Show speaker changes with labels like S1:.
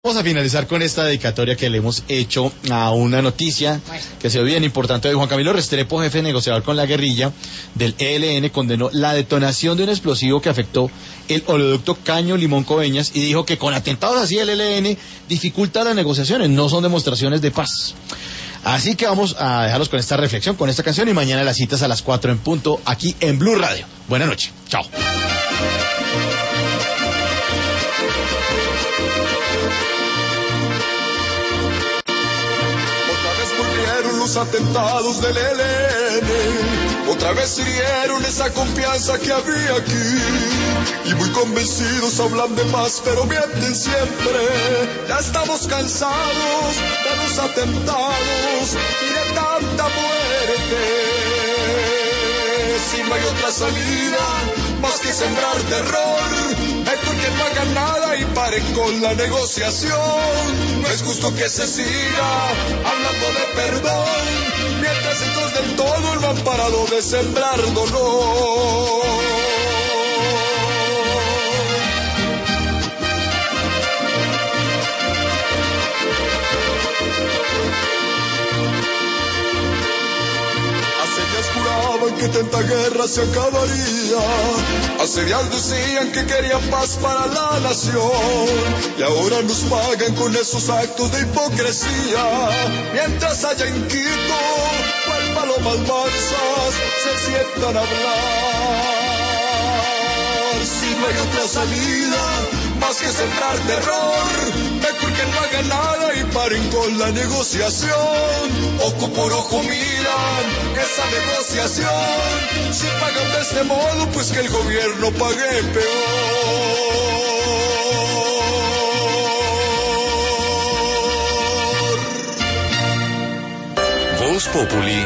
S1: Vamos a finalizar con esta dedicatoria que le hemos hecho a una noticia que se ve bien importante hoy. Juan Camilo Restrepo, jefe negociador con la guerrilla del ELN, condenó la detonación de un explosivo que afectó el oleoducto Caño Limón Coveñas y dijo que con atentados así el ELN dificulta las negociaciones, no son demostraciones de paz. Así que vamos a dejarlos con esta reflexión, con esta canción, y mañana las citas a las 4 en punto aquí en Blue Radio. Buenas noches, chao.
S2: Los atentados del ELN otra vez hirieron esa confianza que había aquí, y muy convencidos hablan de paz pero mienten siempre. Ya estamos cansados de los atentados y de tanta muerte. Si no hay otra salida más que sembrar terror, mejor que no hagan nada y paren con la negociación. No es justo que se siga hablando de perdón mientras estos del todo no han parado de sembrar dolor. Que tanta guerra se acabaría. Hace días decían que querían paz para la nación, y ahora nos pagan con esos actos de hipocresía. Mientras allá en Quito, cual palomas mansas se sientan a hablar. Si no hay otra salida más que sembrar terror, mejor que no hagan nada y paren con la negociación. Ojo por ojo miran esa negociación. Si pagan de este modo, pues que el gobierno pague peor.
S3: Voz Populi.